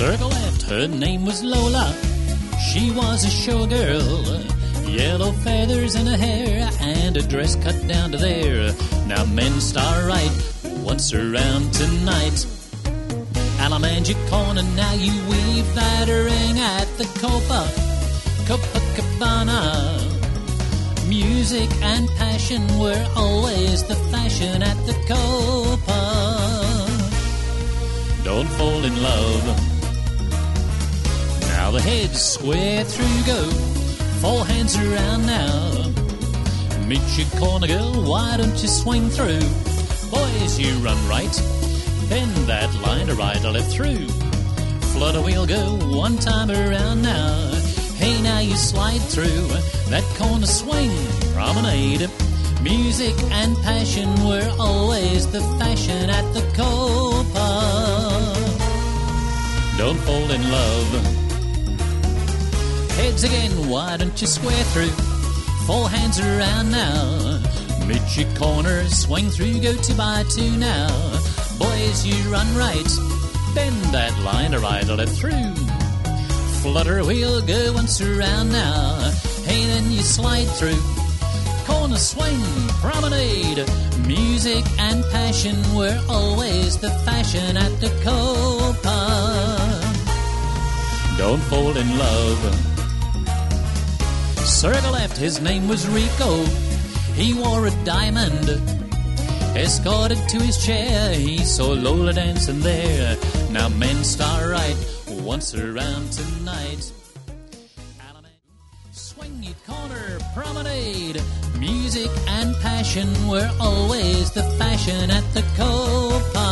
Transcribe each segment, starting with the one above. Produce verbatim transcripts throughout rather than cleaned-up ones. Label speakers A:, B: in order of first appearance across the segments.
A: Circle left, her name was Lola. She was a showgirl, yellow feathers in her hair, and a dress cut down to there. Now men star right, once around tonight. Alamangia corner, now you weave that ring at the Copa, Copacabana. Music and passion were always the fashion at the Copa. Don't fall in love. Now the heads square through go, four hands around now. Meet your corner girl, why don't you swing through? Boys, you run right, bend that line to right or left through. Flutter wheel go one time around now. Hey, now you slide through that corner swing promenade. Music and passion were always the fashion at the Copa. Don't fall in love. Heads again, why don't you square through? Four hands around now. Meet your corner, swing through, go two by two now. Boys, you run right, bend that line to right or left through. Flutter wheel, go once around now. Hey, then you slide through. Corner swing, promenade. Music and passion were always the fashion at the Copa. Don't fall in love. Circle left, his name was Rico. He wore a diamond. Escorted to his chair, he saw Lola dancing there. Now men star right, once around tonight. Swing your corner, promenade. Music and passion were always the fashion at the Copa.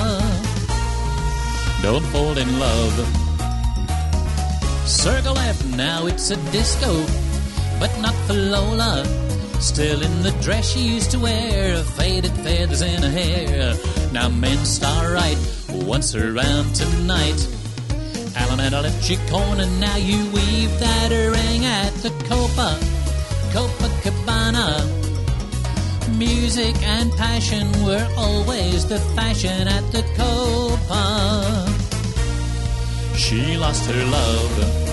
A: Don't fall in love. Circle left, now it's a disco, but not for Lola. Still in the dress she used to wear, faded feathers in her hair. Now men star right, once around tonight. Alameda left your corner, now you weave that ring at the Copa, Copacabana. Music and passion were always the fashion at the Copa. She lost her love.